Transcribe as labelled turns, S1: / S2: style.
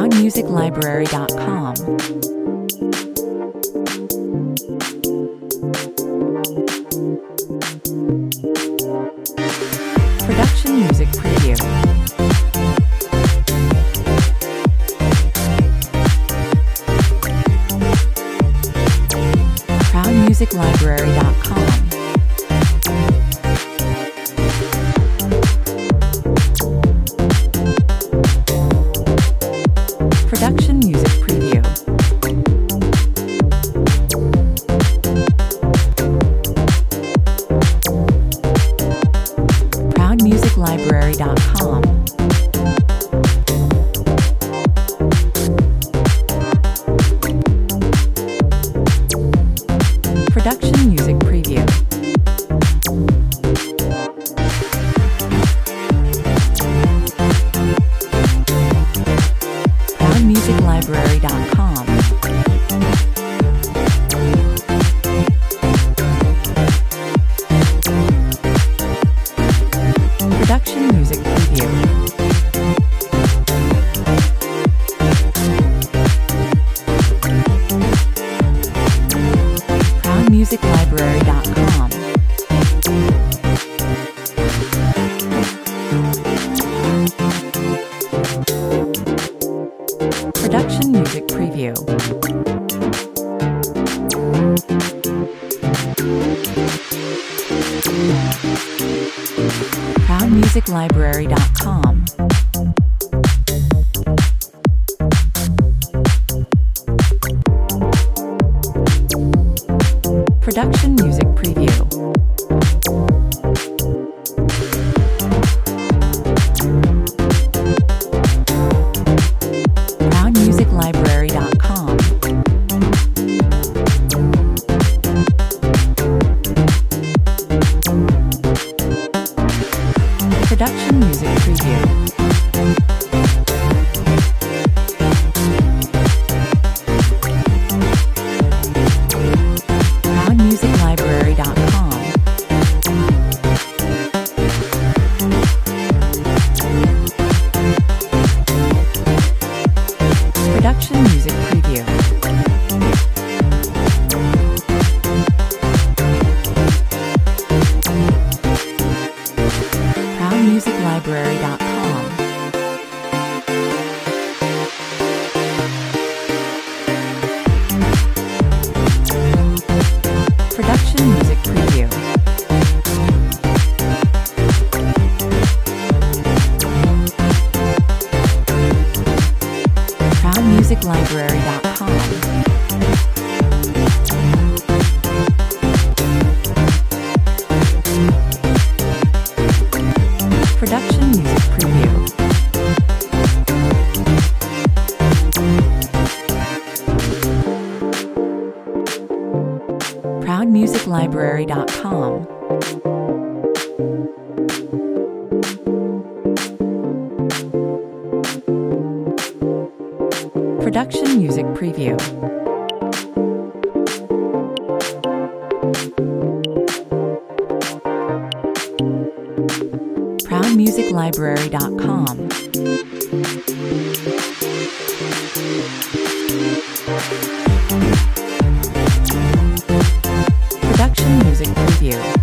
S1: ProudMusicLibrary.com. Production Music Preview. ProudMusicLibrary.com. Production Music Preview. ProudMusicLibrary.com. Production Music Preview. ProudMusicLibrary.com. Production Music Preview. ProudMusicLibrary.com. Production Music Preview. ProudMusicLibrary.com. Production Music Preview. ProudMusicLibrary.com. Production Music Preview. ProudMusicLibrary.com. Production Music Preview. ProudMusicLibrary.com. Production Music Preview. ProudMusicLibrary.com. Production Music Preview. ProudMusicLibrary.com. Production Music Preview. ProudMusicLibrary.com. Production Music Preview.